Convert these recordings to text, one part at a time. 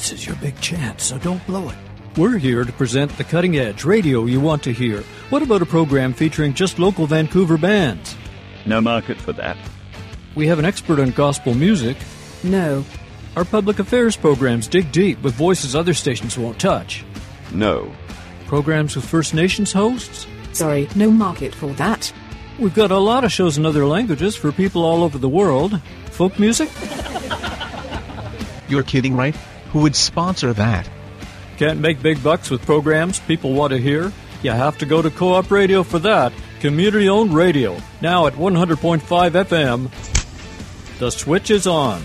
This is your big chance, so don't blow it. We're here to present the cutting-edge radio you want to hear. What about a program featuring just local Vancouver bands? No market for that. We have an expert on gospel music. No. Our public affairs programs dig deep with voices other stations won't touch. No. Programs with First Nations hosts? Sorry, no market for that. We've got a lot of shows in other languages for people all over the world. Folk music? You're kidding, right? Who would sponsor that? Can't make big bucks with programs people want to hear? You have to go to Co-op Radio for that. Community-owned radio. Now at 100.5 FM. The switch is on.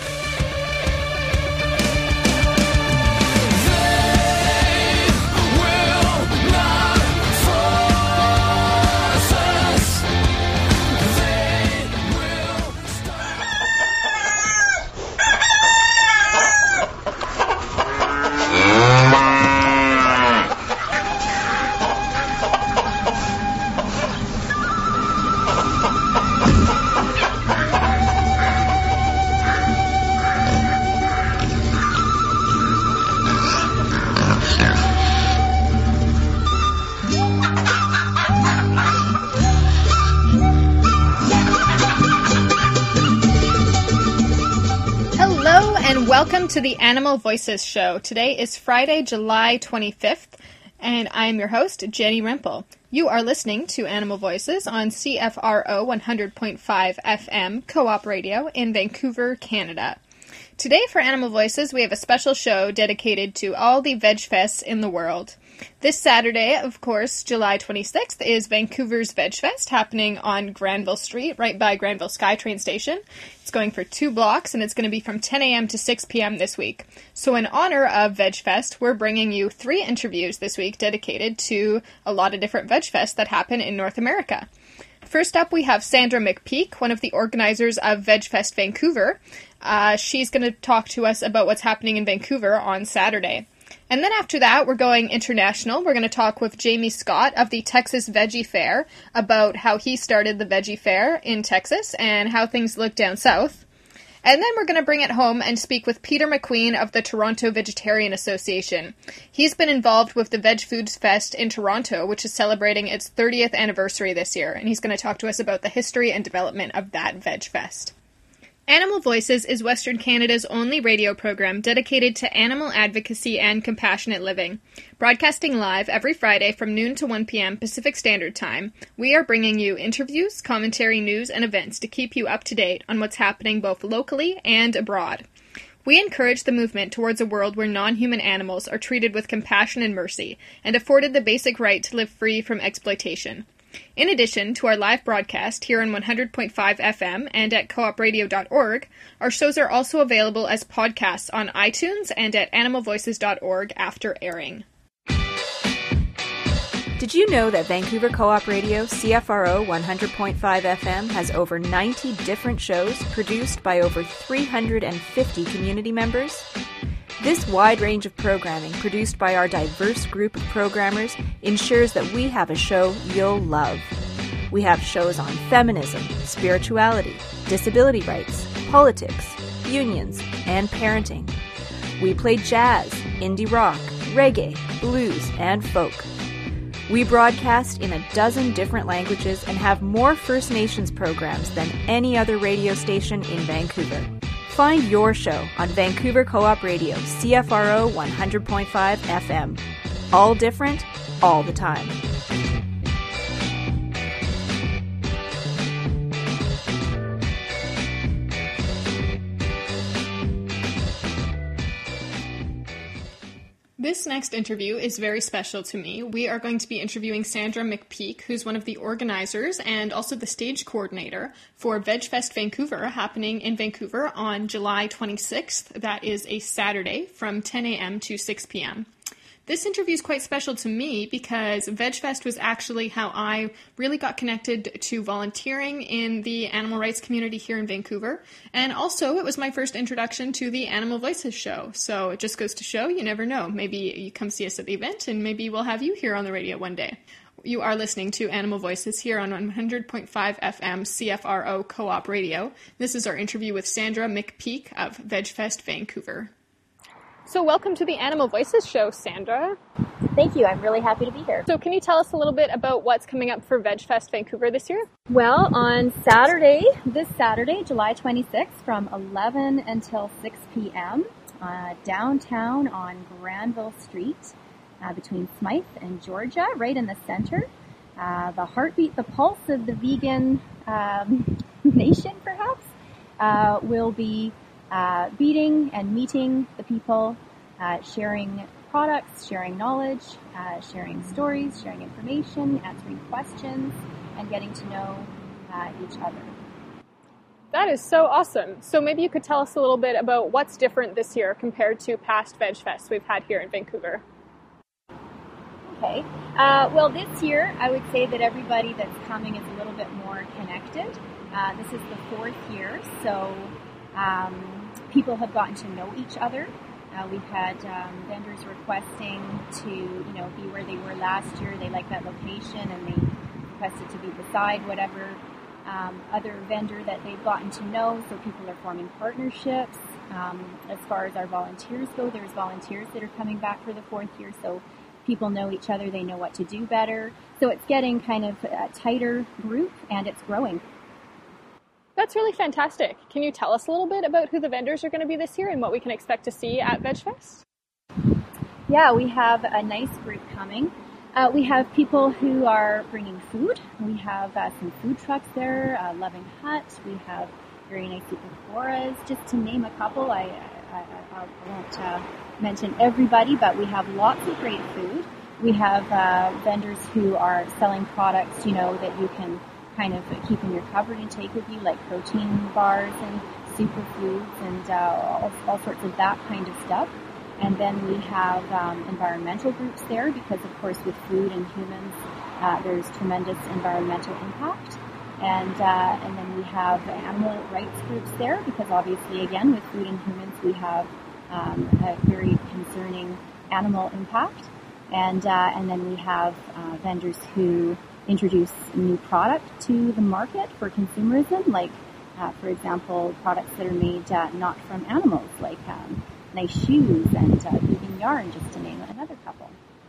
Welcome to the Animal Voices Show. Today is Friday, July 25th, and I am your host, Jenny Rempel. You are listening to Animal Voices on CFRO 100.5 FM Co-op Radio in Vancouver, Canada. Today for Animal Voices, we have a special show dedicated to all the veg fests in the world. This Saturday, of course, July 26th, is Vancouver's Veg Fest, happening on Granville Street, right by Granville SkyTrain Station. It's going for 2 blocks, and it's going to be from 10 a.m. to 6 p.m. this week. So in honor of Veg Fest, we're bringing you 3 interviews this week dedicated to a lot of different Veg Fests that happen in North America. First up, we have Sandra McPeak, one of the organizers of Veg Fest Vancouver. She's going to talk to us about what's happening in Vancouver on Saturday. And then after that, we're going international. We're going to talk with Jamie Scott of the Texas Veggie Fair about how he started the Veggie Fair in Texas and how things look down south. And then we're going to bring it home and speak with Peter McQueen of the Toronto Vegetarian Association. He's been involved with the Veg Foods Fest in Toronto, which is celebrating its 30th anniversary this year. And he's going to talk to us about the history and development of that Veg Fest. Animal Voices is Western Canada's only radio program dedicated to animal advocacy and compassionate living. Broadcasting live every Friday from noon to 1 p.m. Pacific Standard Time, we are bringing you interviews, commentary, news, and events to keep you up to date on what's happening both locally and abroad. We encourage the movement towards a world where non-human animals are treated with compassion and mercy, and afforded the basic right to live free from exploitation. In addition to our live broadcast here on 100.5 FM and at coopradio.org, our shows are also available as podcasts on iTunes and at animalvoices.org after airing. Did you know that Vancouver Co-op Radio CFRO 100.5 FM has over 90 different shows produced by over 350 community members? This wide range of programming produced by our diverse group of programmers ensures that we have a show you'll love. We have shows on feminism, spirituality, disability rights, politics, unions, and parenting. We play jazz, indie rock, reggae, blues, and folk. We broadcast in a dozen different languages and have more First Nations programs than any other radio station in Vancouver. Find your show on Vancouver Co-op Radio, CFRO 100.5 FM. All different, all the time. This next interview is very special to me. We are going to be interviewing Sandra McPeak, who's one of the organizers and also the stage coordinator for Veg Fest Vancouver, happening in Vancouver on July 26th. That is a Saturday from 10 a.m. to 6 p.m. This interview is quite special to me because Veg Fest was actually how I really got connected to volunteering in the animal rights community here in Vancouver. And also, it was my first introduction to the Animal Voices show. So it just goes to show, you never know. Maybe you come see us at the event and maybe we'll have you here on the radio one day. You are listening to Animal Voices here on 100.5 FM CFRO Co-op Radio. This is our interview with Sandra McPeak of Veg Fest Vancouver. So welcome to the Animal Voices show, Sandra. Thank you. I'm really happy to be here. So can you tell us a little bit about what's coming up for VegFest Vancouver this year? Well, on this Saturday, July 26th, from 11 until 6 p.m., downtown on Granville Street, between Smythe and Georgia, right in the center, the heartbeat, the pulse of the vegan nation, perhaps, will be beating and meeting the people, sharing products, sharing knowledge, sharing stories, sharing information, answering questions, and getting to know each other. That is so awesome. So maybe you could tell us a little bit about what's different this year compared to past VegFests we've had here in Vancouver. Okay. Well, this year, I would say that everybody that's coming is a little bit more connected. This is the 4th year, so people have gotten to know each other. We've had vendors requesting to, be where they were last year. They like that location, and they requested to be beside whatever other vendor that they've gotten to know. So people are forming partnerships. As far as our volunteers go, there's volunteers that are coming back for the 4th year. So people know each other. They know what to do better. So it's getting kind of a tighter group, and it's growing. That's really fantastic. Can you tell us a little bit about who the vendors are going to be this year and what we can expect to see at VegFest? Yeah, we have a nice group coming. We have people who are bringing food. We have some food trucks there, Loving Hut. We have very nice Superforas, just to name a couple. I won't mention everybody, but we have lots of great food. We have vendors who are selling products, that you can kind of keep in your cupboard and take with you, like protein bars and superfoods and all sorts of that kind of stuff. And then we have environmental groups there because, of course, with food and humans, there's tremendous environmental impact. And then we have animal rights groups there because, obviously, again, with food and humans, we have a very concerning animal impact. And then we have vendors who introduce new product to the market for consumerism, like, for example, products that are made not from animals, like nice shoes and vegan yarn, just to name another couple.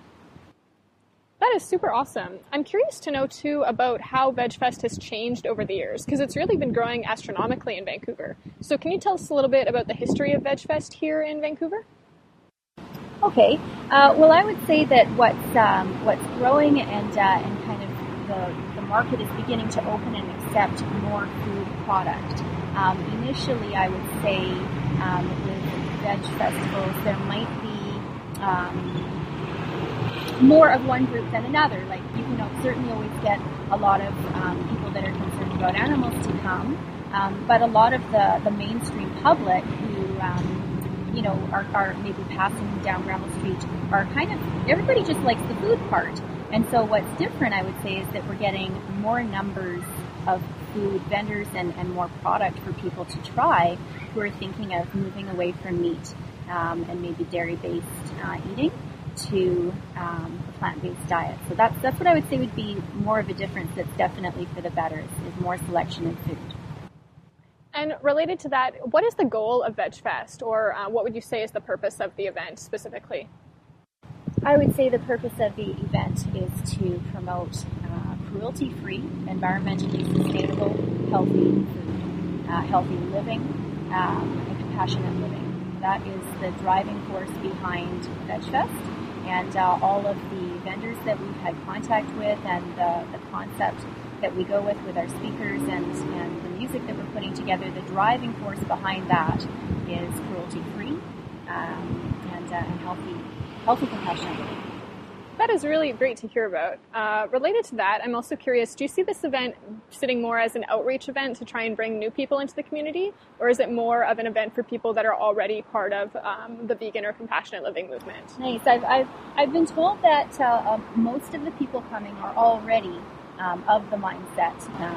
That is super awesome. I'm curious to know, too, about how VegFest has changed over the years, because it's really been growing astronomically in Vancouver. So can you tell us a little bit about the history of VegFest here in Vancouver? Okay. Well, I would say that what's growing and kind of the market is beginning to open and accept more food product. Initially, I would say with veg festivals, there might be more of one group than another. Like, you can certainly always get a lot of people that are concerned about animals to come, but a lot of the mainstream public who are maybe passing down Granville Street are kind of, everybody just likes the food part. And so what's different, I would say, is that we're getting more numbers of food vendors and more product for people to try who are thinking of moving away from meat and maybe dairy-based eating to a plant-based diet. So that's what I would say would be more of a difference that's definitely for the better, is more selection in food. And related to that, what is the goal of VegFest, or what would you say is the purpose of the event specifically? I would say the purpose of the event is to promote cruelty-free, environmentally sustainable, healthy food, healthy living, and compassionate living. That is the driving force behind VegFest, and all of the vendors that we've had contact with, and the concept that we go with our speakers and the music that we're putting together. The driving force behind that is cruelty-free and healthy compassionate living. That is really great to hear about. Related to that, I'm also curious, do you see this event sitting more as an outreach event to try and bring new people into the community, or is it more of an event for people that are already part of the vegan or compassionate living movement? Nice. I've been told that most of the people coming are already of the mindset,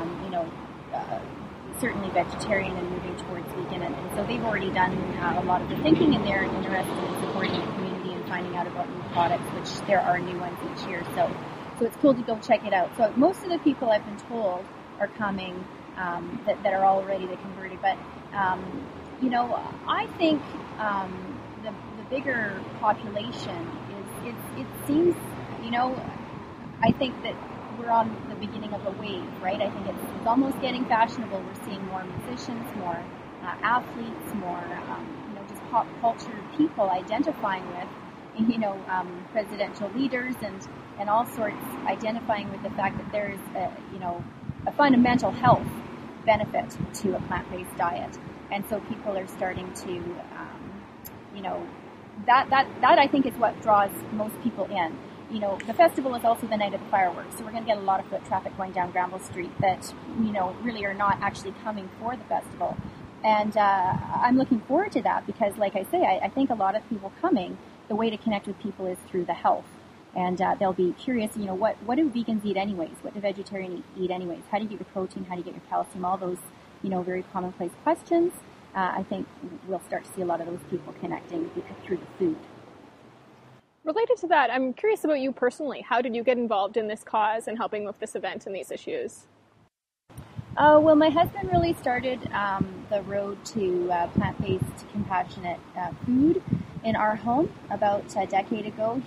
certainly vegetarian and moving towards vegan, and so they've already done a lot of the thinking, and they're interested in supporting the community and finding out about new products, which there are new ones each year. So it's cool to go check it out. So most of the people I've been told are coming that are already the converted, but I think the bigger population it seems, I think that we're on the beginning of a wave, right? I think it's almost getting fashionable. We're seeing more musicians, more athletes, more, just pop culture people identifying with, presidential leaders and all sorts, identifying with the fact that there's a fundamental health benefit to a plant-based diet. And so people are starting to, that I think is what draws most people in. The festival is also the night of the fireworks, so we're going to get a lot of foot traffic going down Granville Street that, really are not actually coming for the festival. And I'm looking forward to that because, like I say, I think a lot of people coming, the way to connect with people is through the health. And they'll be curious, what do vegans eat anyways? What do vegetarians eat anyways? How do you get your protein? How do you get your calcium? All those, very commonplace questions. I think we'll start to see a lot of those people connecting through the food. Related to that, I'm curious about you personally. How did you get involved in this cause and helping with this event and these issues? Well, my husband really started the road to plant-based, compassionate food in our home about a decade ago.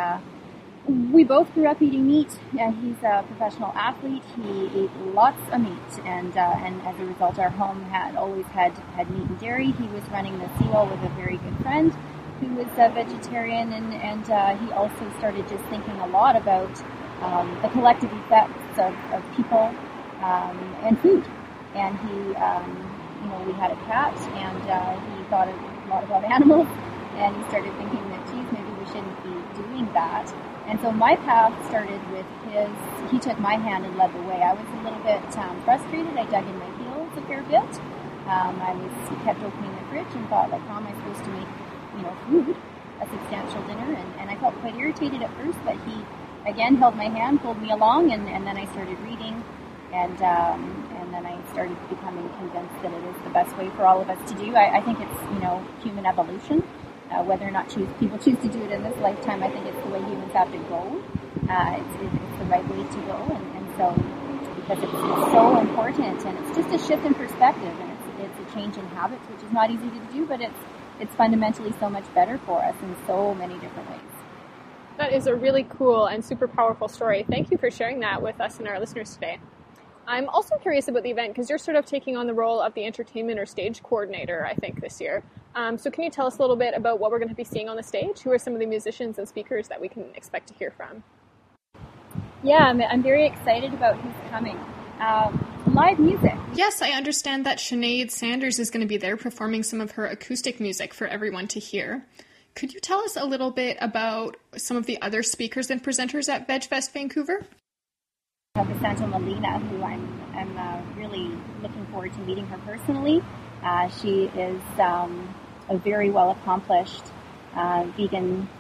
We both grew up eating meat. He's a professional athlete. He ate lots of meat, and as a result, our home had always had meat and dairy. He was running the Seal with a very good friend who was a vegetarian, and he also started just thinking a lot about the collective effects of people and food. And he, we had a cat, and he thought a lot about animals, and he started thinking that, geez, maybe we shouldn't be doing that. And so my path started with he took my hand and led the way. I was a little bit frustrated. I dug in my heels a fair bit. He kept opening the fridge and thought, like, how am I supposed to make, food, a substantial dinner? And I felt quite irritated at first, but he, again, held my hand, pulled me along, and then I started reading, and then I started becoming convinced that it is the best way for all of us to do. I think it's, human evolution. Whether or not people choose to do it in this lifetime, I think it's the way humans have to go. It's the right way to go, and so because it's so important, and it's just a shift in perspective, and it's a change in habits, which is not easy to do, but it's fundamentally so much better for us in so many different ways. That is a really cool and super powerful story. Thank you for sharing that with us and our listeners today. I'm also curious about the event because you're sort of taking on the role of the entertainment or stage coordinator, I think, this year. So can you tell us a little bit about what we're going to be seeing on the stage? Who are some of the musicians and speakers that we can expect to hear from? Yeah, I'm very excited about who's coming. Live music. Yes, I understand that Sinead Sanders is going to be there performing some of her acoustic music for everyone to hear. Could you tell us a little bit about some of the other speakers and presenters at VegFest Vancouver? I have Santa Molina, who I'm really looking forward to meeting her personally. She is a very well accomplished vegan,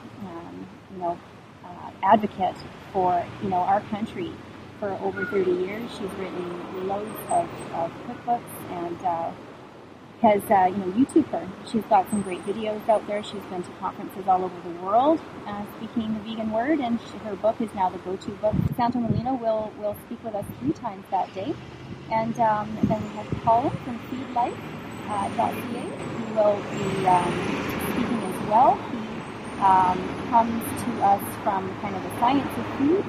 advocate for our country for over 30 years. She's written loads of cookbooks and has YouTube her. She's got some great videos out there. She's been to conferences all over the world speaking the vegan word, and her book is now the go-to book. Santa Molina will speak with us 3 times that day. And then we have Colin from feedlife.ca who will be speaking as well. He comes to us from kind of the science of food.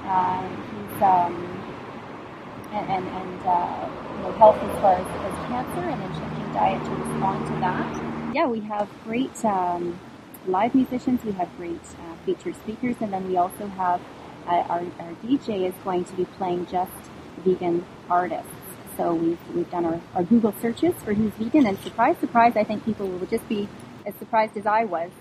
He's health as far as cancer, and then changing diet to respond to that. Yeah, we have great live musicians. We have great featured speakers, and then we also have our DJ is going to be playing just vegan artists. So we've done our Google searches for who's vegan, and surprise, surprise, I think people will just be as surprised as I was.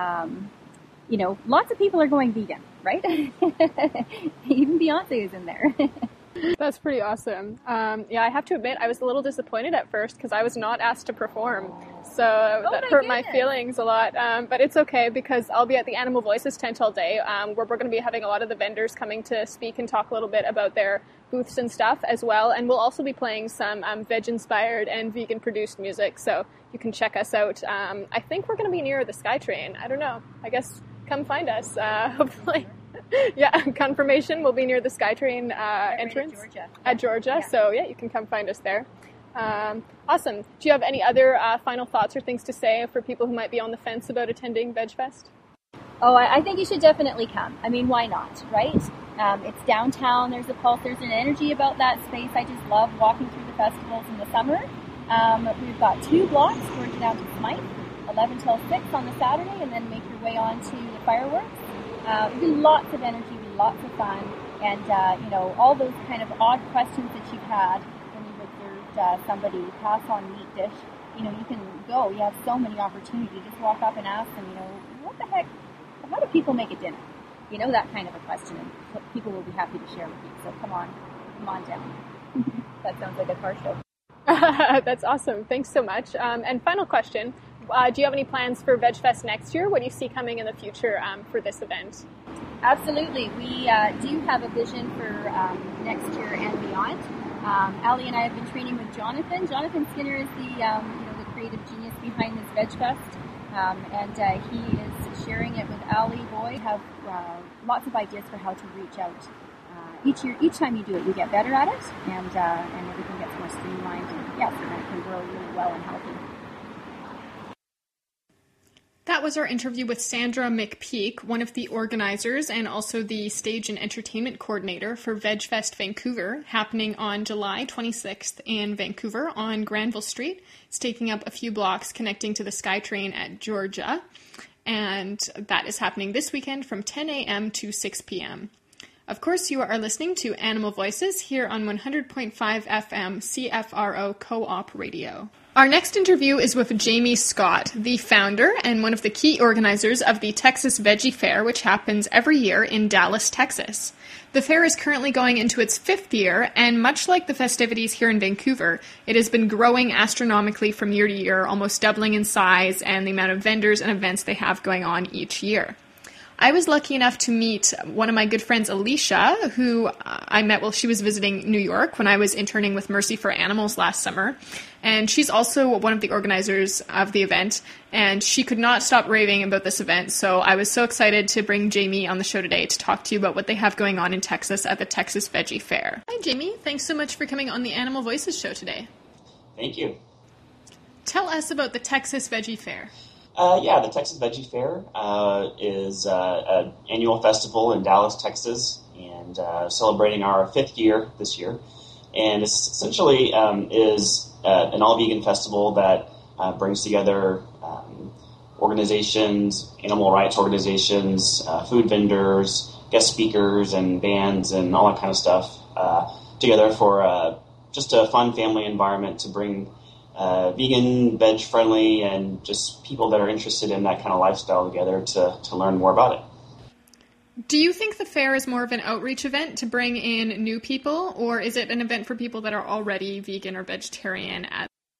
Lots of people are going vegan, right? Even Beyonce is in there. That's pretty awesome. I have to admit, I was a little disappointed at first because I was not asked to perform. So that hurt my feelings a lot. But it's okay because I'll be at the Animal Voices tent all day where we're going to be having a lot of the vendors coming to speak and talk a little bit about their booths and stuff as well. And we'll also be playing some veg-inspired and vegan-produced music. So you can check us out. I think we're going to be near the SkyTrain. I don't know. I guess come find us, hopefully. Yeah, confirmation will be near the SkyTrain entrance Georgia. at Georgia. Yeah. So yeah, you can come find us there. Awesome. Do you have any other final thoughts or things to say for people who might be on the fence about attending VegFest? Oh, I think you should definitely come. I mean, why not, right? It's downtown. There's a pulse. There's an energy about that space. I just love walking through the festivals in the summer. We've got 2 blocks going down to Smythe, 11 till 6 on the Saturday, and then make your way on to the fireworks. There'll be lots of energy, lots of fun, and, all those kind of odd questions that you've had when you've observed somebody pass on meat dish, you can go. You have so many opportunities. Just walk up and ask them, what the heck, how do people make a dinner? That kind of a question, and people will be happy to share with you. So come on down. That sounds like a car show. That's awesome. Thanks so much. And final question, do you have any plans for VegFest next year? What do you see coming in the future for this event? Absolutely. We do have a vision for next year and beyond. Ali and I have been training with Jonathan. Jonathan Skinner is the creative genius behind this VegFest. And he is sharing it with Ali Boy. We have lots of ideas for how to reach out. Each time you do it, you get better at it, and everything gets more streamlined, and so then it can grow really well and healthy. That was our interview with Sandra McPeak, one of the organizers and also the stage and entertainment coordinator for VegFest Vancouver, happening on July 26th in Vancouver on Granville Street. It's taking up a few blocks connecting to the SkyTrain at Georgia, and that is happening this weekend from 10 a.m. to 6 p.m. Of course, you are listening to Animal Voices here on 100.5 FM CFRO Co-op Radio. Our next interview is with Jamie Scott, the founder and one of the key organizers of the Texas Veggie Fair, which happens every year in Dallas, Texas. The fair is currently going into its 5th year, and much like the festivities here in Vancouver, it has been growing astronomically from year to year, almost doubling in size and the amount of vendors and events they have going on each year. I was lucky enough to meet one of my good friends, Alicia, who I met while she was visiting New York when I was interning with Mercy for Animals last summer. And she's also one of the organizers of the event, and she could not stop raving about this event. So I was so excited to bring Jamie on the show today to talk to you about what they have going on in Texas at the Texas Veggie Fair. Hi, Jamie. Thanks so much for coming on the Animal Voices show today. Thank you. Tell us about the Texas Veggie Fair. The Texas Veggie Fair is an annual festival in Dallas, Texas, and celebrating our 5th year this year. And it essentially is an all-vegan festival that brings together organizations, animal rights organizations, food vendors, guest speakers, and bands, and all that kind of stuff together for just a fun family environment to bring vegan, veg-friendly, and just people that are interested in that kind of lifestyle together to learn more about it. Do you think the fair is more of an outreach event to bring in new people, or is it an event for people that are already vegan or vegetarian?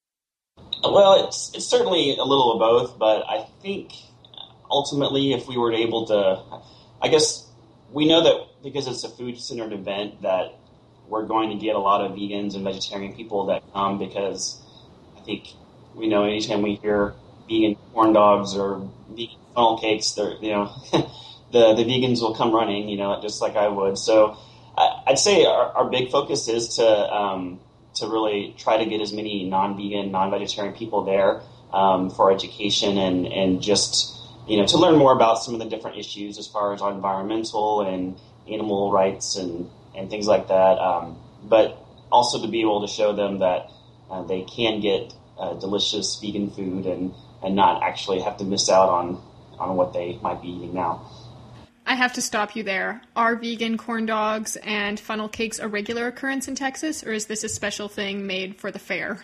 Well, it's certainly a little of both, but I think ultimately if we were able to, I guess we know that because it's a food-centered event that we're going to get a lot of vegans and vegetarian people that come because I think we know anytime we hear vegan corn dogs or vegan funnel cakes, they're, the vegans will come running, just like I would. So I'd say our big focus is to really try to get as many non-vegan, non-vegetarian people there for education and just, to learn more about some of the different issues as far as environmental and animal rights and things like that. But also to be able to show them that they can get delicious vegan food and not actually have to miss out on what they might be eating now. I have to stop you there. Are vegan corn dogs and funnel cakes a regular occurrence in Texas, or is this a special thing made for the fair?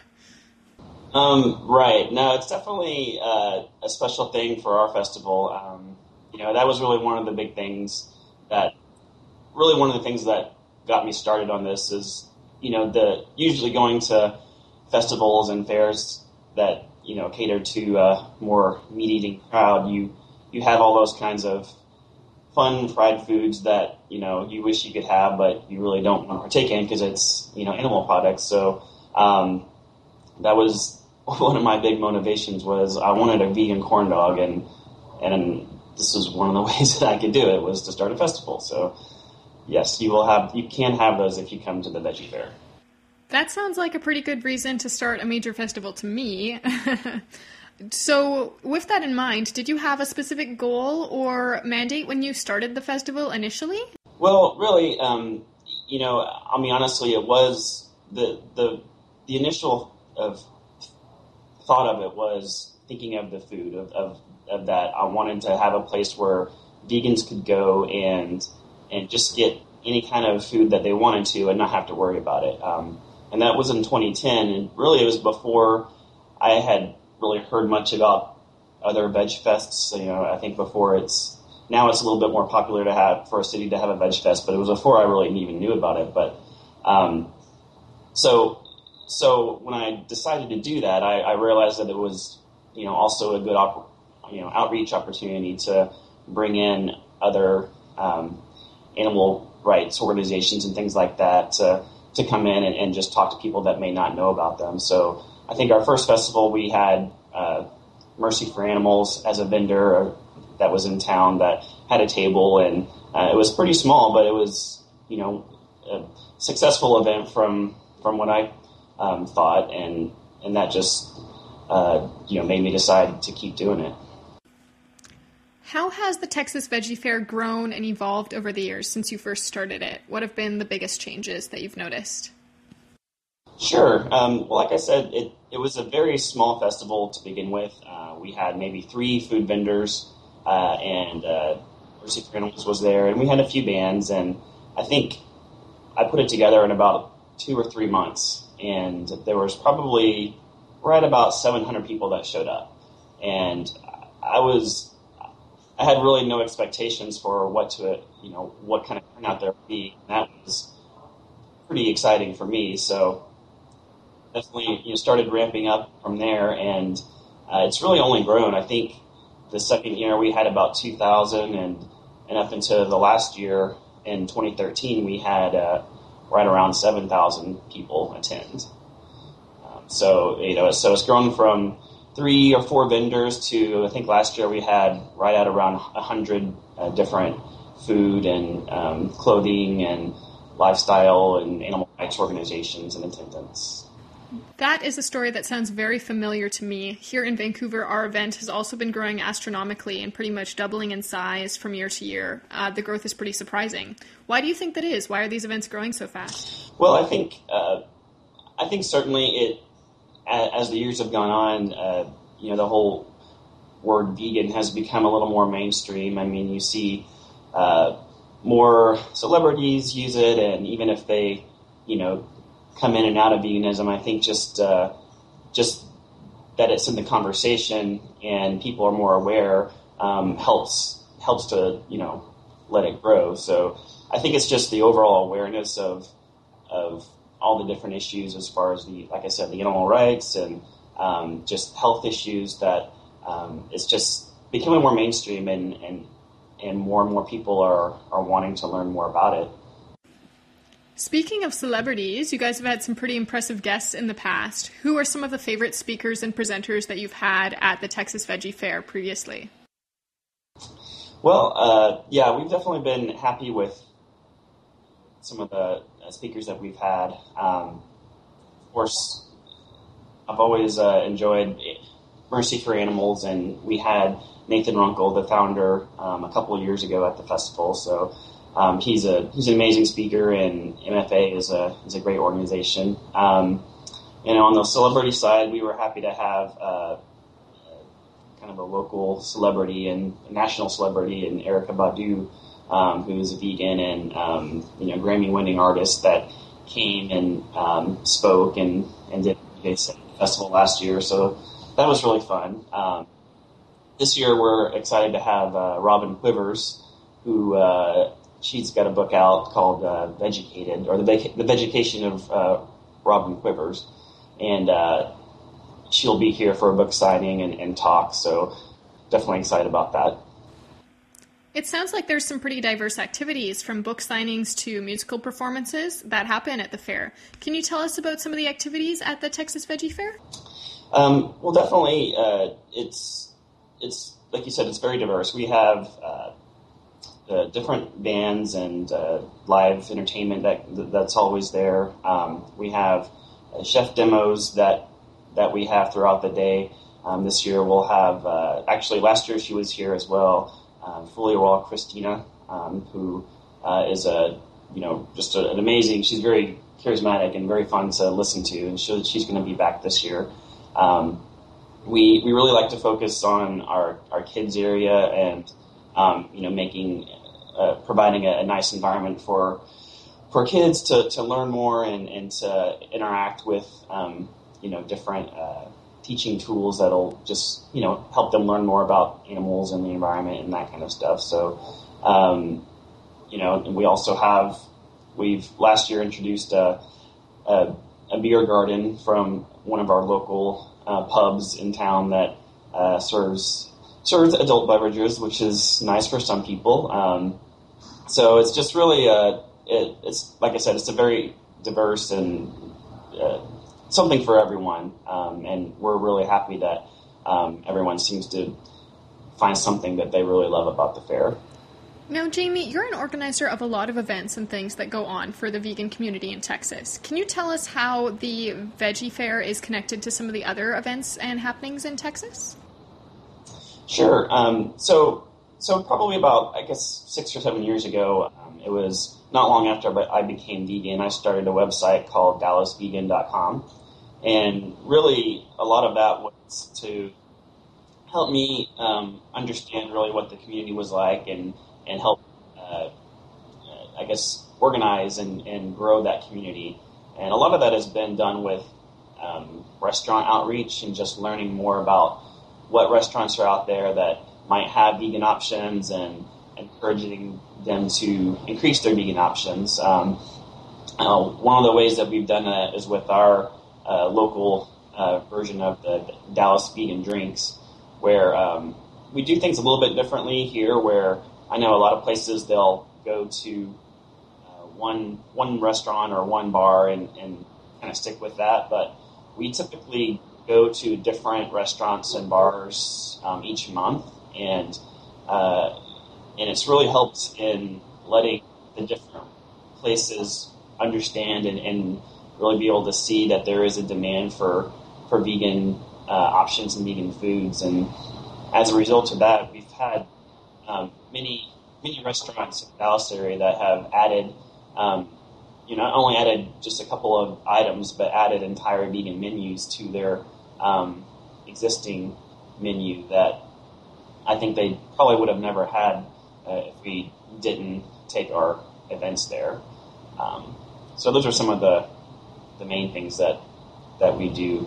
Right. No, it's definitely a special thing for our festival. That was really one of the big things that got me started on this is, usually going to festivals and fairs that, cater to a more meat-eating crowd, you have all those kinds of fun fried foods that, you wish you could have, but you really don't want to partake in because it's, animal products. So that was one of my big motivations was I wanted a vegan corn dog, and this was one of the ways that I could do it was to start a festival. So yes, you can have those if you come to the Veggie Fair. That sounds like a pretty good reason to start a major festival to me. So, with that in mind, did you have a specific goal or mandate when you started the festival initially? Well, really, I mean, honestly, it was the initial thought of it was thinking of the food, of that. I wanted to have a place where vegans could go and just get any kind of food that they wanted to and not have to worry about it. And that was in 2010, and really it was before I had really heard much about other veg fests. I think before now it's a little bit more popular to have for a city to have a veg fest, but it was before I really even knew about it. But so when I decided to do that, I realized that it was also a good outreach opportunity to bring in other animal rights organizations and things like that to come in and just talk to people that may not know about them. So I think our first festival, we had Mercy for Animals as a vendor that was in town that had a table, and it was pretty small, but it was a successful event from what I thought, and that just made me decide to keep doing it. How has the Texas Veggie Fair grown and evolved over the years since you first started it? What have been the biggest changes that you've noticed? Sure. Well, like I said, it was a very small festival to begin with. We had maybe 3 food vendors, and Mercy for Animals was there, and we had a few bands, and I think I put it together in about 2 or 3 months, and there was probably right about 700 people that showed up, and I had really no expectations for what kind of turnout there would be. And that was pretty exciting for me. So definitely, started ramping up from there, and it's really only grown. I think the second year we had about 2,000, and up until the last year in 2013, we had right around 7,000 people attend. So it's grown from 3 or 4 vendors to, I think last year we had right at around 100 different food and clothing and lifestyle and animal rights organizations in attendance. That is a story that sounds very familiar to me. Here in Vancouver, our event has also been growing astronomically and pretty much doubling in size from year to year. The growth is pretty surprising. Why do you think that is? Why are these events growing so fast? Well, I think certainly as the years have gone on, the whole word vegan has become a little more mainstream. I mean, you see more celebrities use it, and even if they, come in and out of veganism, I think just that it's in the conversation and people are more aware helps to let it grow. So I think it's just the overall awareness of all the different issues as far as the animal rights and just health issues that it's just becoming more mainstream and more people are wanting to learn more about it. Speaking of celebrities, you guys have had some pretty impressive guests in the past. Who are some of the favorite speakers and presenters that you've had at the Texas Veggie Fair previously? Well, we've definitely been happy with some of the speakers that we've had. Of course, I've always enjoyed Mercy for Animals, and we had Nathan Runkle, the founder, a couple of years ago at the festival. So he's an amazing speaker, and MFA is a great organization. On the celebrity side, we were happy to have kind of a local celebrity and a national celebrity in Erykah Badu, who is a vegan and Grammy-winning artist that came and spoke and did a festival last year. So that was really fun. This year, we're excited to have Robin Quivers, who she's got a book out called Vegucated, or the Vegucation of Robin Quivers, and she'll be here for a book signing and talk. So definitely excited about that. It sounds like there's some pretty diverse activities, from book signings to musical performances, that happen at the fair. Can you tell us about some of the activities at the Texas Veggie Fair? Well, definitely, it's like you said, it's very diverse. We have different bands and live entertainment that's always there. We have chef demos that we have throughout the day. This year we'll have, actually last year she was here as well, Fully Raw Christina, who is just an amazing, she's very charismatic and very fun to listen to, and she's going to be back this year. We really like to focus on our kids area and, providing a nice environment for kids to learn more and to interact with, different teaching tools that'll just, help them learn more about animals and the environment and that kind of stuff. So, and we also we've last year introduced a beer garden from one of our local pubs in town that serves adult beverages, which is nice for some people. So it's just really, it's like I said, it's a very diverse and something for everyone, and we're really happy that everyone seems to find something that they really love about the fair. Now, Jamie, you're an organizer of a lot of events and things that go on for the vegan community in Texas. Can you tell us how the Veggie Fair is connected to some of the other events and happenings in Texas? Sure. So probably about, 6 or 7 years ago, it was not long after I became vegan, I started a website called DallasVegan.com. And really, a lot of that was to help me understand really what the community was like and help, organize and grow that community. And a lot of that has been done with restaurant outreach and just learning more about what restaurants are out there that might have vegan options and encouraging them to increase their vegan options. One of the ways that we've done that is with our local version of the Dallas Vegan Drinks, where we do things a little bit differently here, where I know a lot of places they'll go to one restaurant or one bar and kind of stick with that, but we typically go to different restaurants and bars each month, and it's really helped in letting the different places understand and really be able to see that there is a demand for vegan options and vegan foods. And as a result of that, we've had many restaurants in the Dallas area that have added, not only added just a couple of items, but added entire vegan menus to their existing menu that I think they probably would have never had if we didn't take our events there. So those are some of the main things that we do,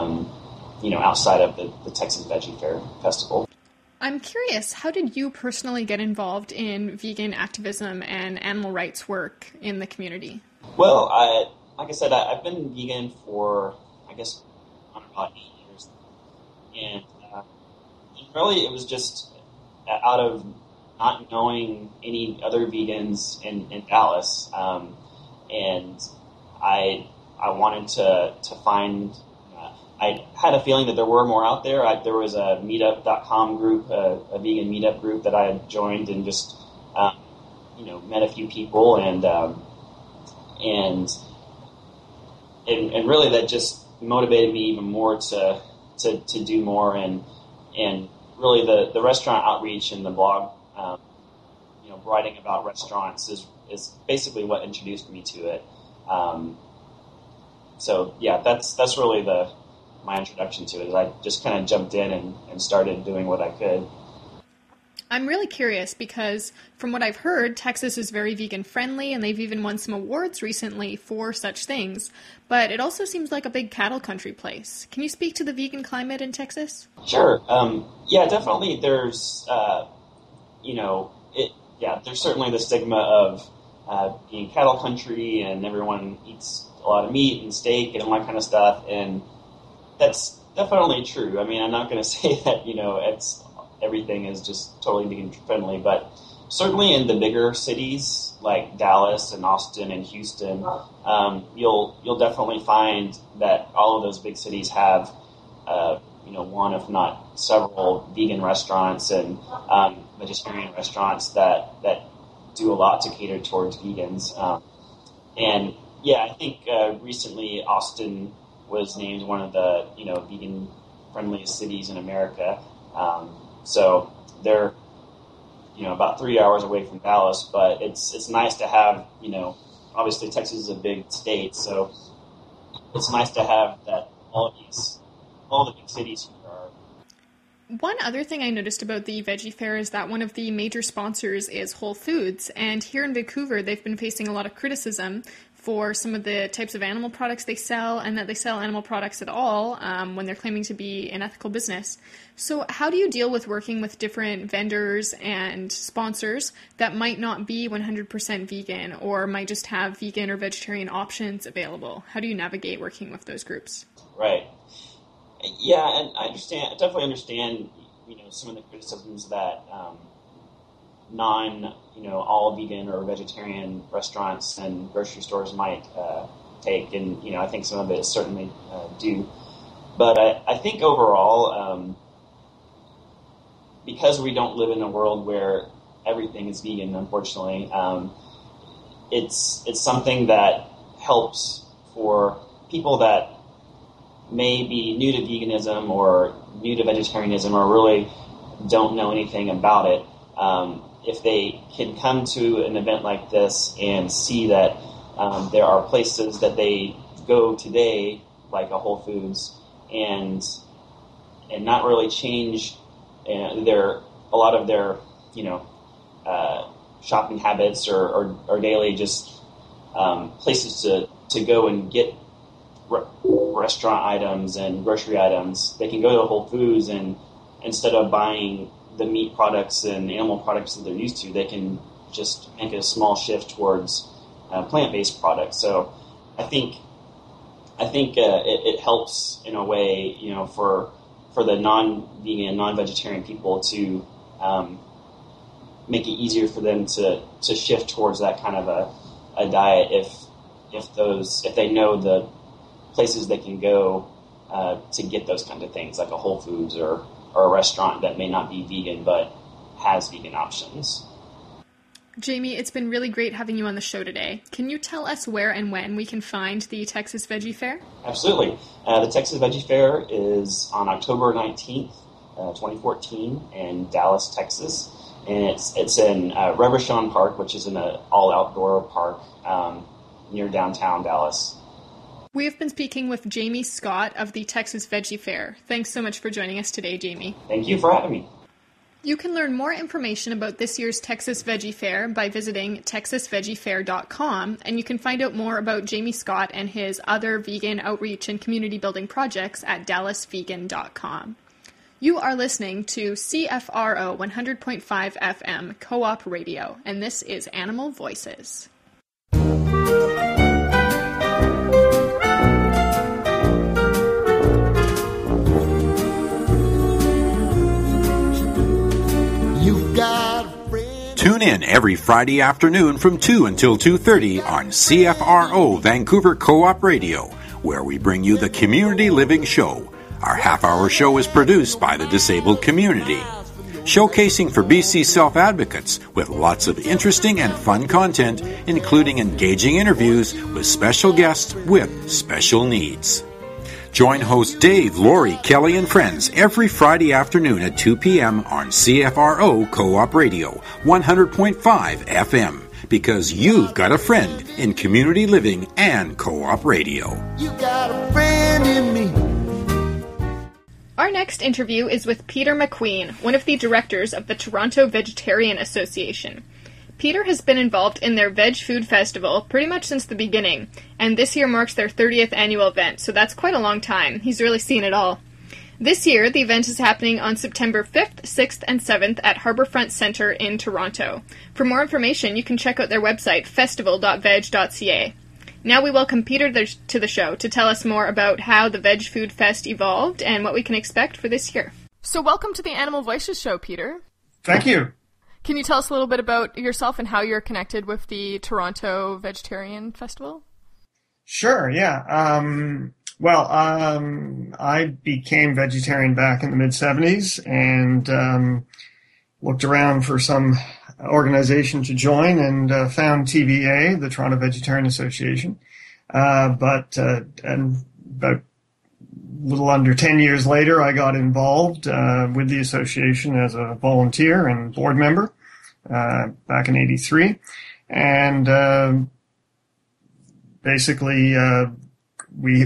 outside of the Texas Veggie Fair Festival. I'm curious, how did you personally get involved in vegan activism and animal rights work in the community? Well, like I said, I've been vegan for, about 8 years. And really it was just out of not knowing any other vegans in Dallas. And I wanted to find, I had a feeling that there were more out there. There was a meetup.com group, a vegan meetup group that I had joined and just, met a few people and really that just motivated me even more to do more and really the restaurant outreach and the blog, writing about restaurants is basically what introduced me to it. So yeah, that's really my introduction to it. I just kind of jumped in and started doing what I could. I'm really curious because from what I've heard, Texas is very vegan friendly and they've even won some awards recently for such things, but it also seems like a big cattle country place. Can you speak to the vegan climate in Texas? Sure. Yeah, definitely there's, there's certainly the stigma of being cattle country and everyone eats a lot of meat and steak and all that kind of stuff, and that's definitely true. I mean, I'm not going to say that, everything is just totally vegan friendly, but certainly in the bigger cities like Dallas and Austin and Houston, you'll definitely find that all of those big cities have, one if not several vegan restaurants and vegetarian restaurants that do a lot to cater towards vegans. And Yeah, I think recently Austin was named one of the vegan friendliest cities in America. So they're about 3 hours away from Dallas, but it's nice to have obviously Texas is a big state, so it's nice to have that all the big cities here are. One other thing I noticed about the Veggie Fair is that one of the major sponsors is Whole Foods, and here in Vancouver they've been facing a lot of criticism for some of the types of animal products they sell, and that they sell animal products at all when they're claiming to be an ethical business. So how do you deal with working with different vendors and sponsors that might not be 100% vegan or might just have vegan or vegetarian options available? How do you navigate working with those groups? Right. Yeah, and I definitely understand, some of the criticisms that all vegan or vegetarian restaurants and grocery stores might take, and I think some of it certainly do. But I think overall, because we don't live in a world where everything is vegan, unfortunately, it's something that helps for people that may be new to veganism or new to vegetarianism or really don't know anything about it. If they can come to an event like this and see that there are places that they go today, like a Whole Foods, and not really change a lot of their shopping habits or daily just places to go and get restaurant items and grocery items. They can go to Whole Foods, and instead of buying the meat products and animal products that they're used to, they can just make a small shift towards plant-based products. So I think it helps in a way, for the non-vegan, non-vegetarian people to make it easier for them to shift towards that kind of a diet if they know the places they can go to get those kinds of things, like a Whole Foods or a restaurant that may not be vegan but has vegan options. Jamie, it's been really great having you on the show today. Can you tell us where and when we can find the Texas Veggie Fair? Absolutely. The Texas Veggie Fair is on October 19th, 2014 in Dallas, Texas. And it's in Reverchon Park, which is an all-outdoor park near downtown Dallas. We have been speaking with Jamie Scott of the Texas Veggie Fair. Thanks so much for joining us today, Jamie. Thank you for having me. You can learn more information about this year's Texas Veggie Fair by visiting texasveggiefair.com, and you can find out more about Jamie Scott and his other vegan outreach and community building projects at dallasvegan.com. You are listening to CFRO 100.5 FM Co-op Radio, and this is Animal Voices. Tune in every Friday afternoon from 2 until 2:30 on CFRO Vancouver Co-op Radio, where we bring you the Community Living Show. Our half-hour show is produced by the disabled community, showcasing for BC self-advocates with lots of interesting and fun content, including engaging interviews with special guests with special needs. Join host Dave, Lori, Kelly, and friends every Friday afternoon at 2 p.m. on CFRO Co-op Radio, 100.5 FM, because you've got a friend in community living and co-op radio. You got a friend in me. Our next interview is with Peter McQueen, one of the directors of the Toronto Vegetarian Association. Peter has been involved in their Veg Food Festival pretty much since the beginning, and this year marks their 30th annual event, so that's quite a long time. He's really seen it all. This year, the event is happening on September 5th, 6th, and 7th at Harbourfront Centre in Toronto. For more information, you can check out their website, festival.veg.ca. Now we welcome Peter to the show to tell us more about how the Veg Food Fest evolved and what we can expect for this year. So welcome to the Animal Voices show, Peter. Thank you. Can you tell us a little bit about yourself and how you're connected with the Toronto Vegetarian Festival? Sure, yeah. I became vegetarian back in the mid-'70s and looked around for some organization to join and found TVA, the Toronto Vegetarian Association. And about a little under 10 years later, I got involved with the association as a volunteer and board member back in '83. And basically, we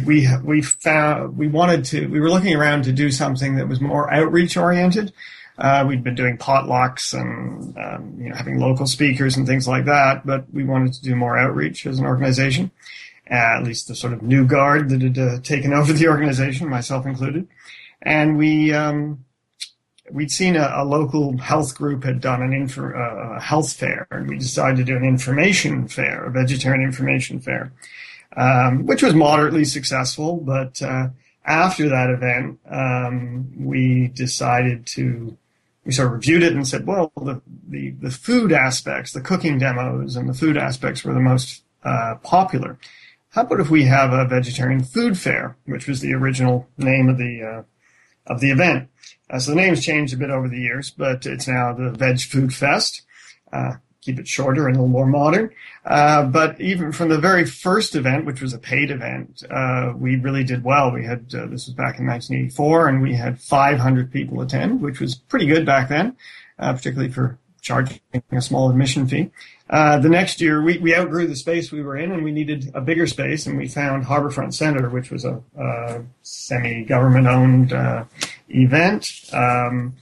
were looking around to do something that was more outreach oriented. We'd been doing potlucks and having local speakers and things like that, but we wanted to do more outreach as an organization, at least the sort of new guard that had taken over the organization, myself included. And we'd seen a local health group had done a health fair, and we decided to do an information fair, a vegetarian information fair, which was moderately successful. But after that event, we sort of reviewed it and said, well, the food aspects, the cooking demos and the food aspects were the most popular. How about if we have a vegetarian food fair, which was the original name of the event? So the name's changed a bit over the years, but it's now the Veg Food Fest. Keep it shorter and a little more modern. But even from the very first event, which was a paid event, we really did well. We had, this was back in 1984, and we had 500 people attend, which was pretty good back then, particularly for charging a small admission fee. The next year, we outgrew the space we were in, and we needed a bigger space, and we found Harbourfront Centre, which was a semi-government-owned event on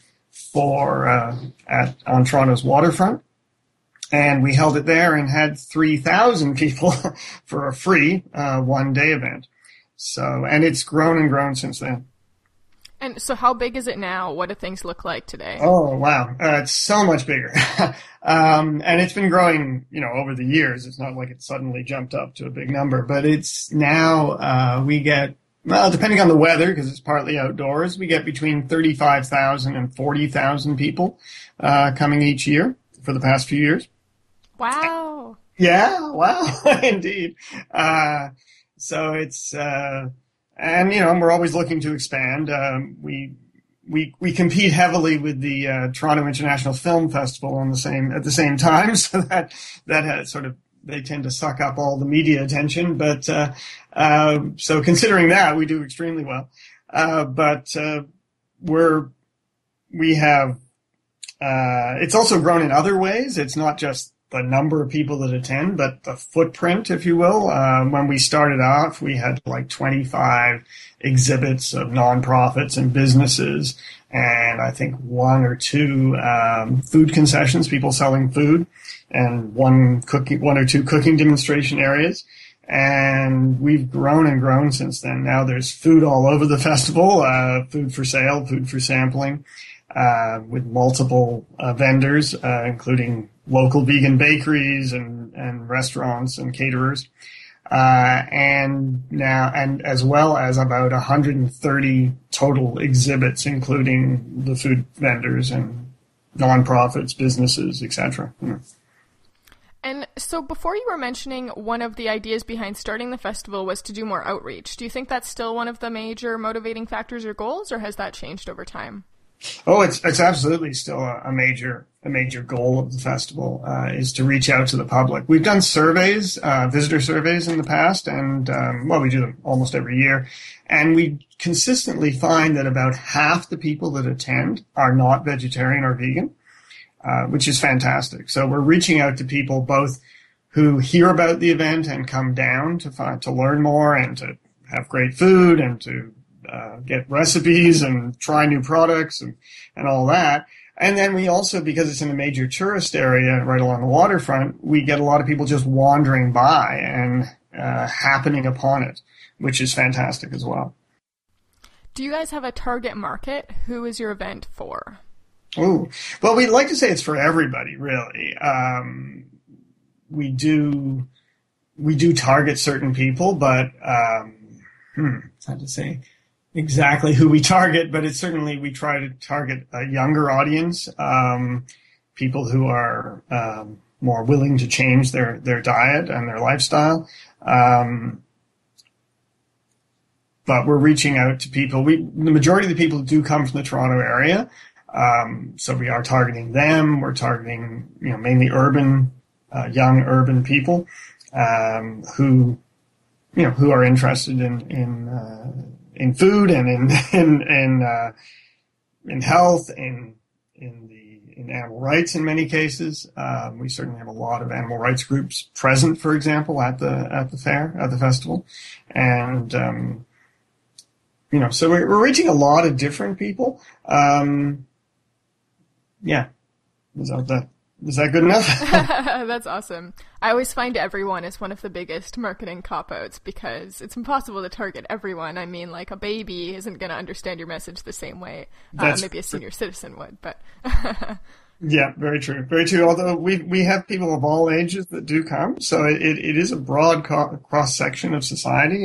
Toronto's waterfront. And we held it there and had 3,000 people for a free one-day event. So, and it's grown and grown since then. And so how big is it now? What do things look like today? Oh, wow. It's so much bigger. And it's been growing, over the years. It's not like it suddenly jumped up to a big number, but it's now, we get, well, depending on the weather, because it's partly outdoors, we get between 35,000 and 40,000 people coming each year for the past few years. Wow. Yeah, wow, indeed. So it's, and we're always looking to expand. We compete heavily with the Toronto International Film Festival at the same time, so that has sort of, they tend to suck up all the media attention. But so considering that, we do extremely well. But we have. It's also grown in other ways. It's not just the number of people that attend, but the footprint, if you will. When we started off, we had like 25 exhibits of nonprofits and businesses, and I think one or two food concessions, people selling food, and one or two cooking demonstration areas. And we've grown and grown since then. Now there's food all over the festival, food for sale, food for sampling. With multiple vendors, including local vegan bakeries and restaurants and caterers, and as well as about 130 total exhibits, including the food vendors and nonprofits, businesses, etc. And so before you were mentioning one of the ideas behind starting the festival was to do more outreach. Do you think that's still one of the major motivating factors or goals, or has that changed over time? Oh, it's absolutely still a major goal of the festival, is to reach out to the public. We've done surveys, visitor surveys in the past, and, we do them almost every year. And we consistently find that about half the people that attend are not vegetarian or vegan, which is fantastic. So we're reaching out to people both who hear about the event and come down to learn more and to have great food and to get recipes and try new products and all that. And then we also, because it's in a major tourist area right along the waterfront, we get a lot of people just wandering by and happening upon it, which is fantastic as well. Do you guys have a target market? Who is your event for? Oh, well, we'd like to say it's for everybody, really. We do target certain people, but it's hard to say exactly who we target, but it's certainly, we try to target a younger audience, people who are more willing to change their diet and their lifestyle. But we're reaching out to people. The majority of the people do come from the Toronto area, so we are targeting them. We're targeting, mainly urban, young urban people who who are interested in food and in health, in animal rights in many cases. We certainly have a lot of animal rights groups present, for example, at the fair, at the festival. And, so we're reaching a lot of different people. Is that good enough? That's awesome. I always find everyone is one of the biggest marketing cop-outs because it's impossible to target everyone. I mean, like a baby isn't going to understand your message the same way maybe a senior citizen would, but... Yeah, very true. Very true. Although we have people of all ages that do come. So it is a broad cross-section of society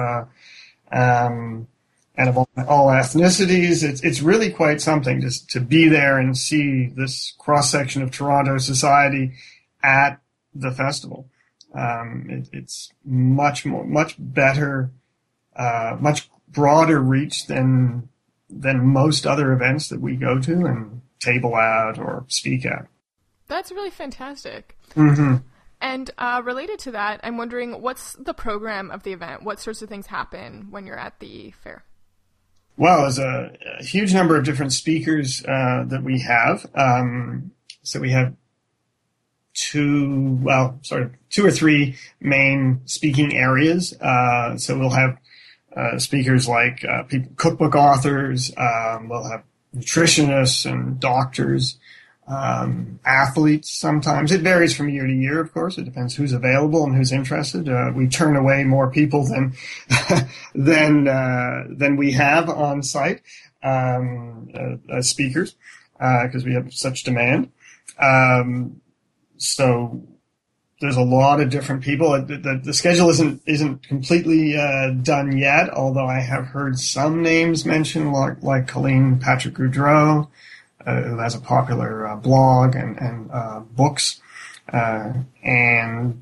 and of all ethnicities. It's really quite something just to be there and see this cross-section of Toronto society at the festival. It's much better, much broader reach than most other events that we go to and table at or speak at. That's really fantastic. Mm-hmm. And related to that, I'm wondering, what's the program of the event? What sorts of things happen when you're at the fair? Well, there's a huge number of different speakers that we have. So we have two or three main speaking areas. So we'll have speakers like cookbook authors. We'll have nutritionists and doctors, athletes sometimes. It varies from year to year, of course. It depends who's available and who's interested. We turn away more people than we have on site as speakers because we have such demand. So there's a lot of different people. The schedule isn't completely done yet, although I have heard some names mentioned, like Colleen Patrick Goudreau, who has a popular blog and books. And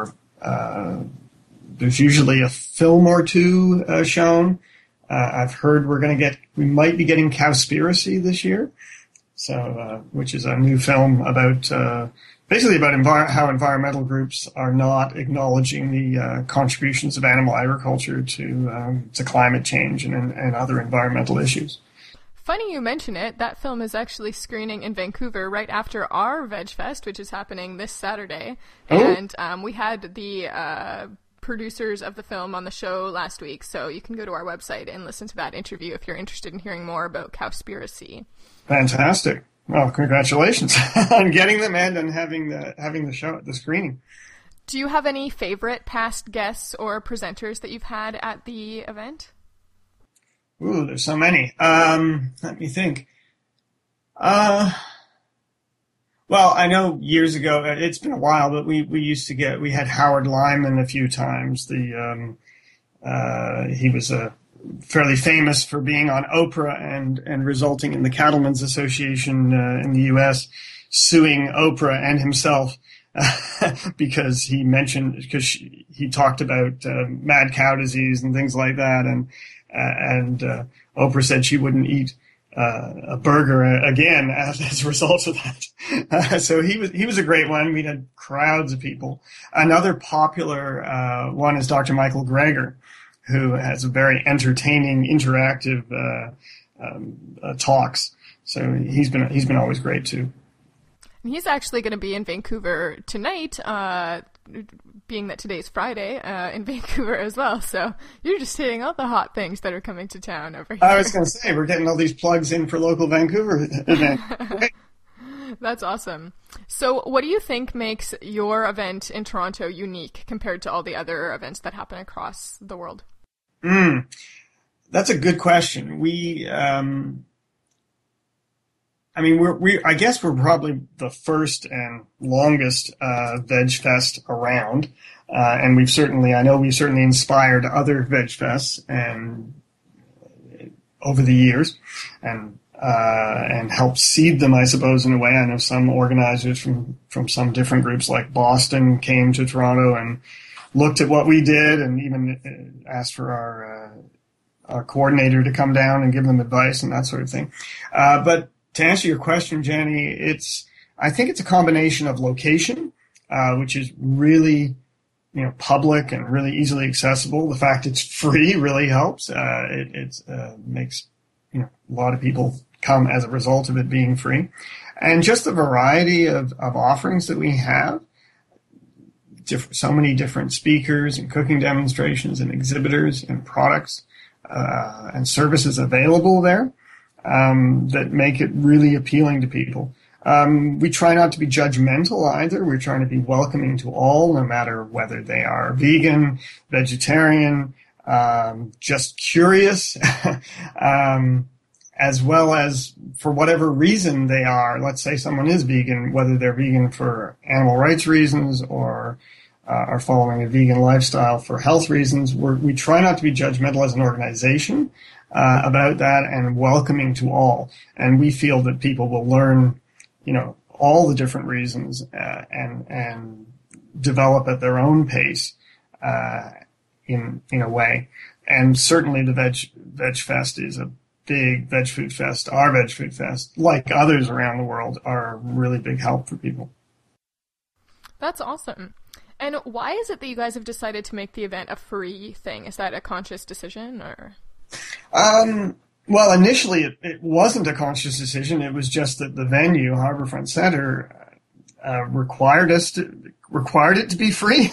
there's usually a film or two shown. I've heard we might be getting Cowspiracy this year. So, which is a new film about, basically about how environmental groups are not acknowledging the contributions of animal agriculture to climate change and other environmental issues. Funny you mention it. That film is actually screening in Vancouver right after our Veg Fest, which is happening this Saturday. Oh. And we had the producers of the film on the show last week, so you can go to our website and listen to that interview if you're interested in hearing more about Cowspiracy. Fantastic. Well, congratulations on getting them and having the show, the screening. Do you have any favorite past guests or presenters that you've had at the event? Ooh, there's so many. Let me think. Well, I know years ago, it's been a while, but we had Howard Lyman a few times. He was fairly famous for being on Oprah and resulting in the Cattlemen's Association in the U.S. suing Oprah and himself because he talked about mad cow disease and things like that, and Oprah said she wouldn't eat a burger again as a result of that. So he was a great one. We had crowds of people. Another popular one is Dr. Michael Greger, who has a very entertaining, interactive talks. So he's been always great too. He's actually going to be in Vancouver tonight, being that today's Friday, in Vancouver as well. So you're just hitting all the hot things that are coming to town over here. I was going to say, we're getting all these plugs in for local Vancouver events. That's awesome. So what do you think makes your event in Toronto unique compared to all the other events that happen across the world? That's a good question. I guess we're probably the first and longest Veg Fest around, and we've certainly inspired other Veg Fests and over the years, and helped seed them, I suppose, in a way. I know some organizers from some different groups, like Boston, came to Toronto and looked at what we did, and even asked for our coordinator to come down and give them advice and that sort of thing. But to answer your question, Jenny, I think it's a combination of location, which is really public and really easily accessible. The fact it's free really helps. It makes, a lot of people come as a result of it being free. And just the variety of offerings that we have, so many different speakers and cooking demonstrations and exhibitors and products and services available there that make it really appealing to people. We try not to be judgmental either. We're trying to be welcoming to all, no matter whether they are vegan, vegetarian, just curious, as well as for whatever reason they are. Let's say someone is vegan, whether they're vegan for animal rights reasons or are following a vegan lifestyle for health reasons. We try not to be judgmental as an organization about that, and welcoming to all. And we feel that people will learn, all the different reasons and develop at their own pace in a way. And certainly the Veg Fest is a big Veg Food Fest. Our Veg Food Fest, like others around the world, are a really big help for people. That's awesome. And why is it that you guys have decided to make the event a free thing? Is that a conscious decision, or? Well, initially it wasn't a conscious decision. It was just that the venue, Harbourfront Centre, required it to be free,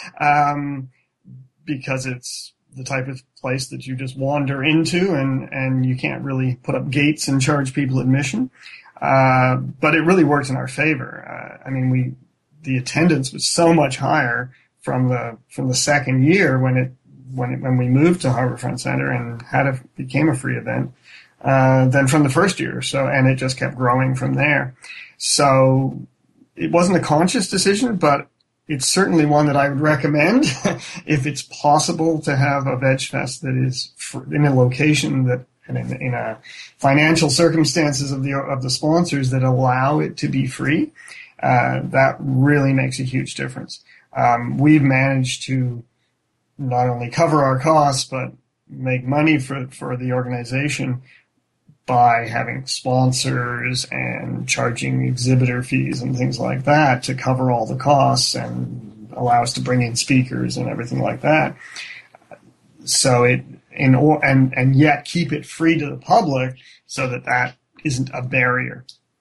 because it's the type of place that you just wander into, and you can't really put up gates and charge people admission. But it really worked in our favor. The attendance was so much higher from the second year when we moved to Harbourfront Centre and became a free event, than from the first year. So, and it just kept growing from there. So it wasn't a conscious decision, but it's certainly one that I would recommend if it's possible to have a Veg Fest that is in a location that, in a financial circumstances of the sponsors that allow it to be free. That really makes a huge difference. We've managed to not only cover our costs, but make money for the organization by having sponsors and charging exhibitor fees and things like that to cover all the costs and allow us to bring in speakers and everything like that. So and yet keep it free to the public so that isn't a barrier.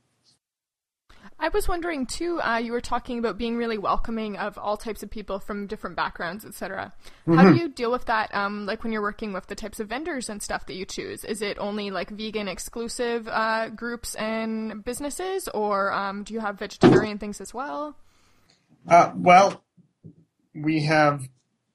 I was wondering, too, you were talking about being really welcoming of all types of people from different backgrounds, etc. Mm-hmm. How do you deal with that, like when you're working with the types of vendors and stuff that you choose? Is it only like vegan exclusive groups and businesses, or do you have vegetarian things as well? Well, we have...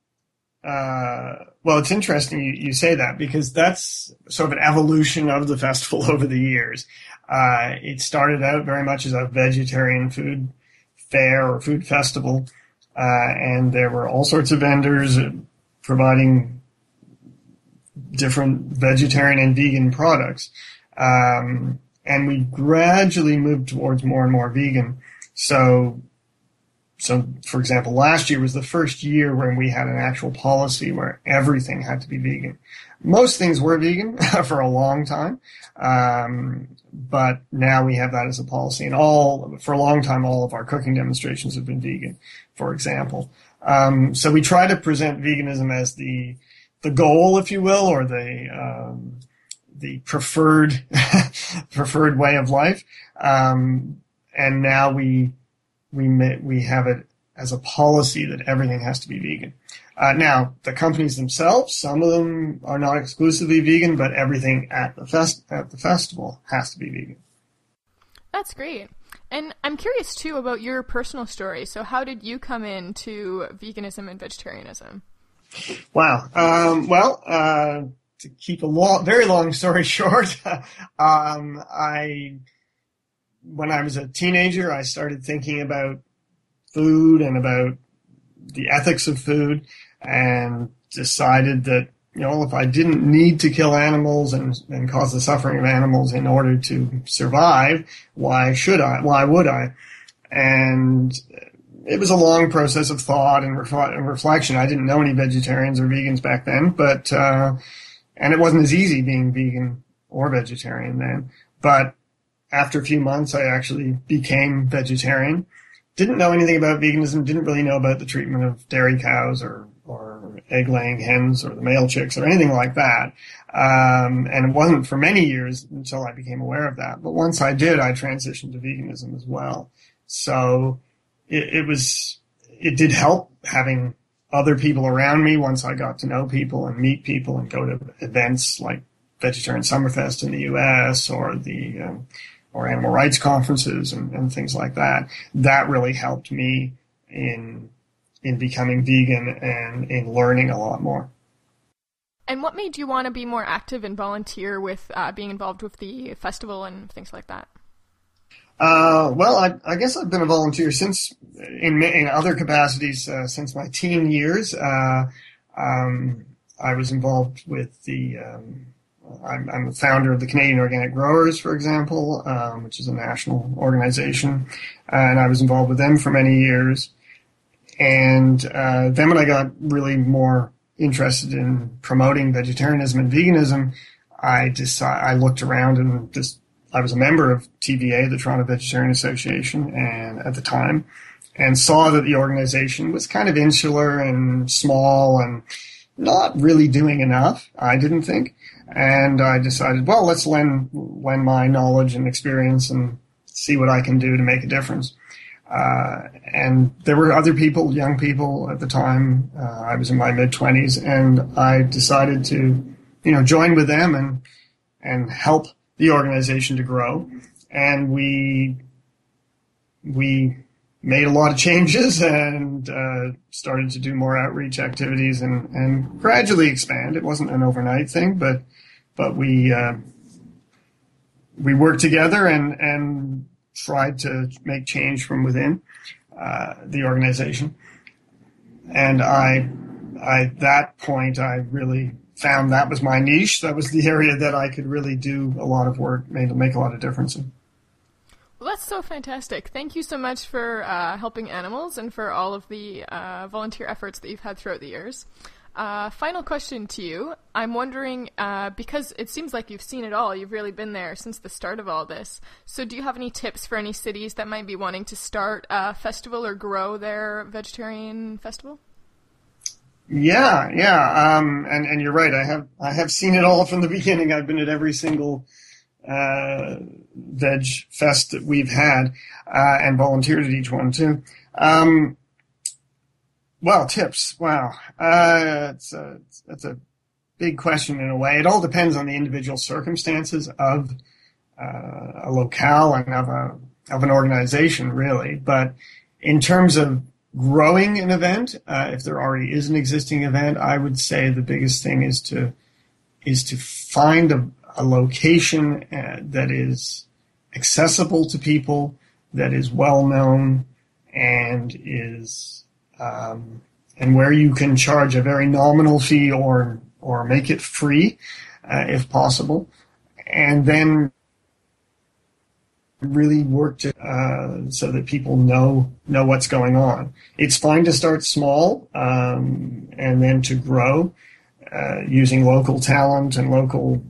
it's interesting you say that, because that's sort of an evolution of the festival over the years. It started out very much as a vegetarian food fair or food festival, and there were all sorts of vendors providing different vegetarian and vegan products. And we gradually moved towards more and more vegan. So, for example, last year was the first year when we had an actual policy where everything had to be vegan. Most things were vegan for a long time, but now we have that as a policy. And for a long time, all of our cooking demonstrations have been vegan, for example. So we try to present veganism as the goal, if you will, or the preferred way of life. And now we have it as a policy that everything has to be vegan. Now, the companies themselves, some of them are not exclusively vegan, but everything at the festival has to be vegan. That's great. And I'm curious, too, about your personal story. So how did you come into veganism and vegetarianism? Wow. To keep a very long story short, when I was a teenager, I started thinking about food and about the ethics of food, and decided that, if I didn't need to kill animals and cause the suffering of animals in order to survive, why would I? And it was a long process of thought and reflection. I didn't know any vegetarians or vegans back then, but, and it wasn't as easy being vegan or vegetarian then. But after a few months, I actually became vegetarian. didn't know anything about veganism, didn't really know about the treatment of dairy cows or egg-laying hens or the male chicks or anything like that. And it wasn't for many years until I became aware of that. But once I did, I transitioned to veganism as well. So it did help having other people around me once I got to know people and meet people and go to events like Vegetarian Summerfest in the U.S. or or animal rights conferences and things like that. That really helped me in becoming vegan and in learning a lot more. And what made you want to be more active and volunteer with being involved with the festival and things like that? Well, I guess I've been a volunteer since in other capacities since my teen years. I was involved with I'm the founder of the Canadian Organic Growers, for example, which is a national organization, and I was involved with them for many years. And then when I got really more interested in promoting vegetarianism and veganism, I looked around and I was a member of TVA, the Toronto Vegetarian Association, and at the time, and saw that the organization was kind of insular and small and not really doing enough, I didn't think. And I decided, well, let's lend my knowledge and experience and see what I can do to make a difference. And there were other people, young people at the time. I was in my mid-20s, and I decided to, join with them and help the organization to grow. And we made a lot of changes and started to do more outreach activities and gradually expand. It wasn't an overnight thing, but we worked together and tried to make change from within the organization. And at that point, I really found that was my niche. That was the area that I could really do a lot of work, make a lot of difference in. Well, that's so fantastic. Thank you so much for helping animals and for all of the volunteer efforts that you've had throughout the years. Final question to you. I'm wondering, because it seems like you've seen it all, you've really been there since the start of all this. So do you have any tips for any cities that might be wanting to start a festival or grow their vegetarian festival? Yeah. And you're right. I have seen it all from the beginning. I've been at every single veg fest that we've had, and volunteered at each one too. Well, tips. Wow. That's a big question in a way. It all depends on the individual circumstances of a locale and of an organization, really. But in terms of growing an event, if there already is an existing event, I would say the biggest thing is to find a location that is accessible to people, that is well known, and is and where you can charge a very nominal fee or make it free, if possible, and then really work to so that people know what's going on. It's fine to start small and then to grow using local talent and local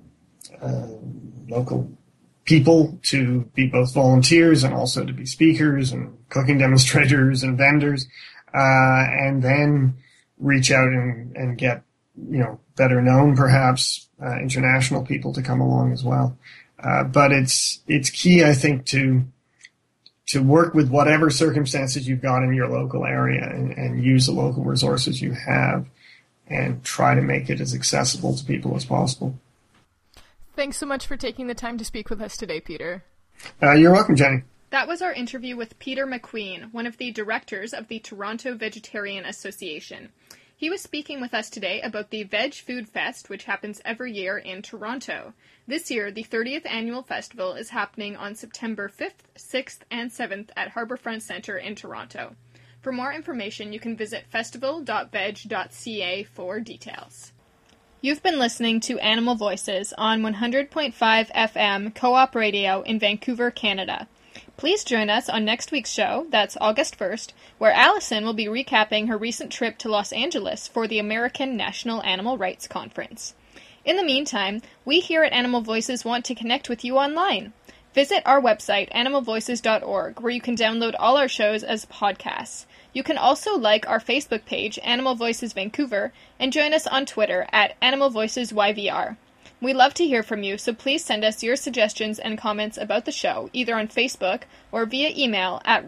people to be both volunteers and also to be speakers and cooking demonstrators and vendors, and then reach out and get better known, perhaps international people to come along as well. But it's key, I think, to work with whatever circumstances you've got in your local area and use the local resources you have and try to make it as accessible to people as possible. Thanks so much for taking the time to speak with us today, Peter. You're welcome, Jenny. That was our interview with Peter McQueen, one of the directors of the Toronto Vegetarian Association. He was speaking with us today about the Veg Food Fest, which happens every year in Toronto. This year, the 30th annual festival is happening on September 5th, 6th, and 7th at Harbourfront Centre in Toronto. For more information, you can visit festival.veg.ca for details. You've been listening to Animal Voices on 100.5 FM Co-op Radio in Vancouver, Canada. Please join us on next week's show, that's August 1st, where Allison will be recapping her recent trip to Los Angeles for the American National Animal Rights Conference. In the meantime, we here at Animal Voices want to connect with you online. Visit our website, animalvoices.org, where you can download all our shows as podcasts. You can also like our Facebook page, Animal Voices Vancouver, and join us on Twitter at Animal Voices YVR. We love to hear from you, so please send us your suggestions and comments about the show, either on Facebook or via email at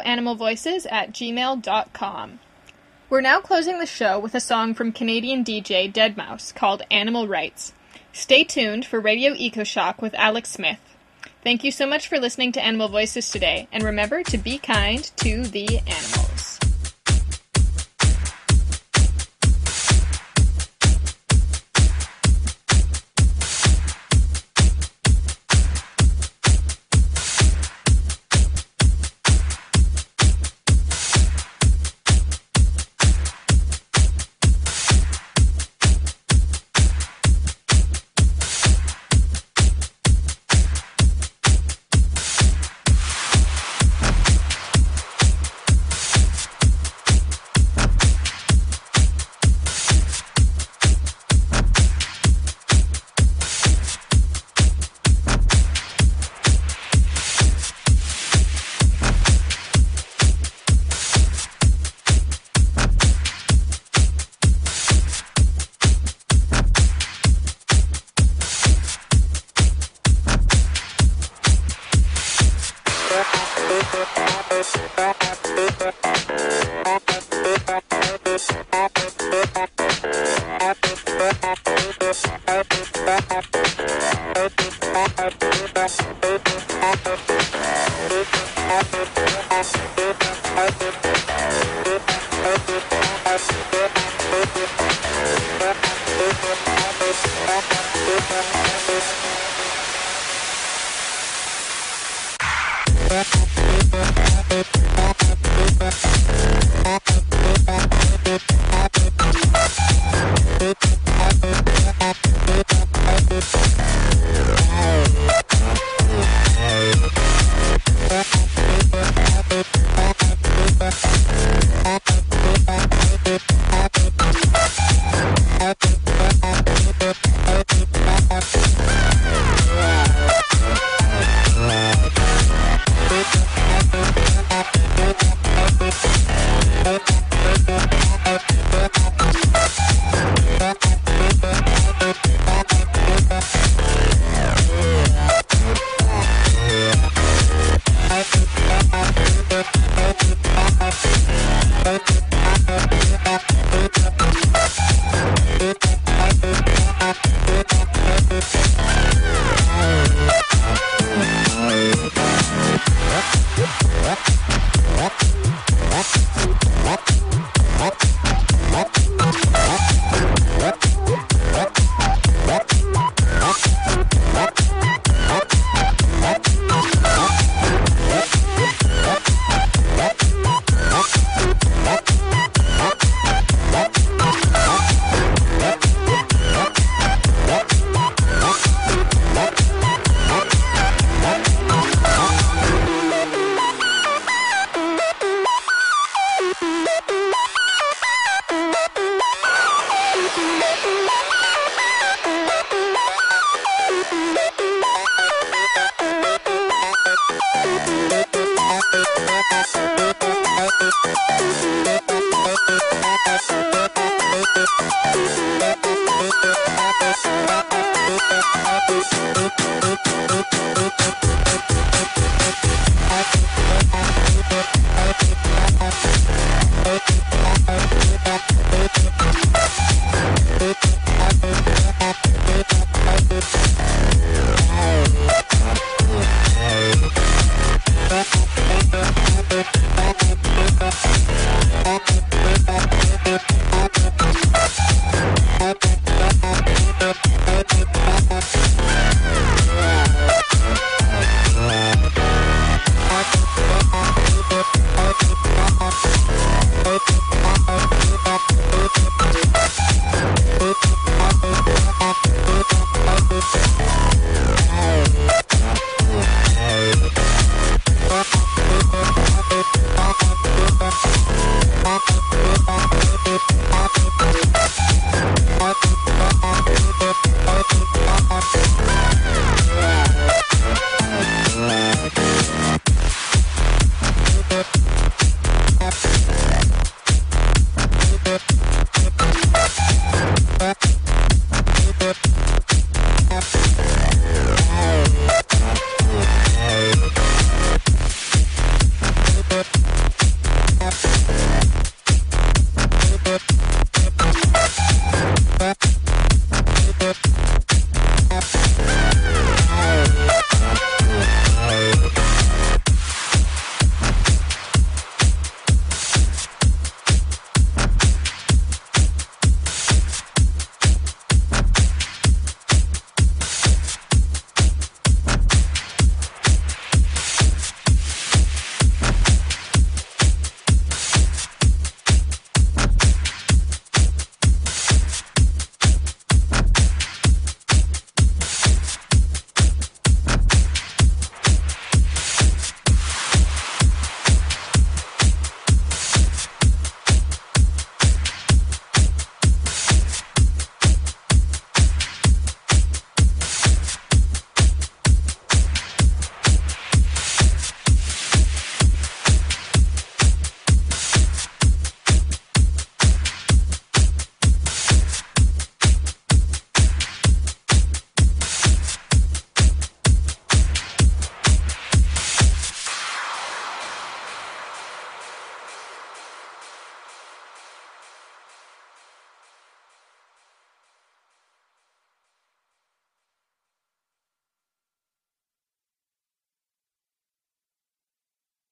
radioanimalvoices@gmail.com. We're now closing the show with a song from Canadian DJ Deadmau5 called Animal Rights. Stay tuned for Radio EcoShock with Alex Smith. Thank you so much for listening to Animal Voices today, and remember to be kind to the animals. Bye.